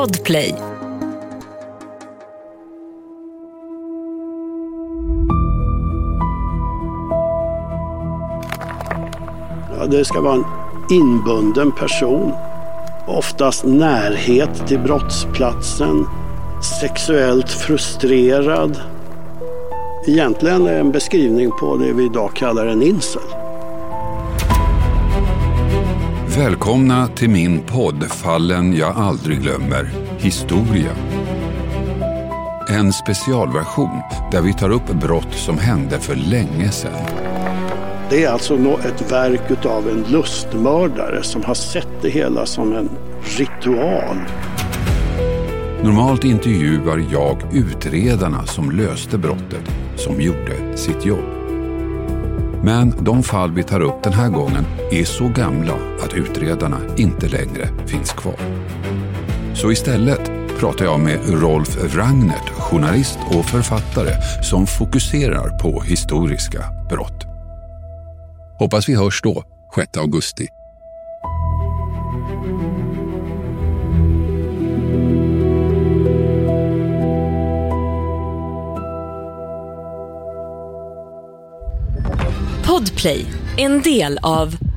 Podplay. Ja, det ska vara en inbunden person. Oftast närhet till brottsplatsen. Sexuellt frustrerad. Egentligen är en beskrivning på det vi idag kallar en incel. Välkomna till min podd Fallen jag aldrig glömmer, historia. En specialversion där vi tar upp brott som hände för länge sedan. Det är alltså ett verk av en lustmördare som har sett det hela som en ritual. Normalt intervjuar jag utredarna som löste brottet, som gjorde sitt jobb. Men de fall vi tar upp den här gången är så gamla att utredarna inte längre finns kvar. Så istället pratar jag med Rolf Wrangnert, journalist och författare som fokuserar på historiska brott. Hoppas vi hörs då, 6 augusti. Podplay, en del av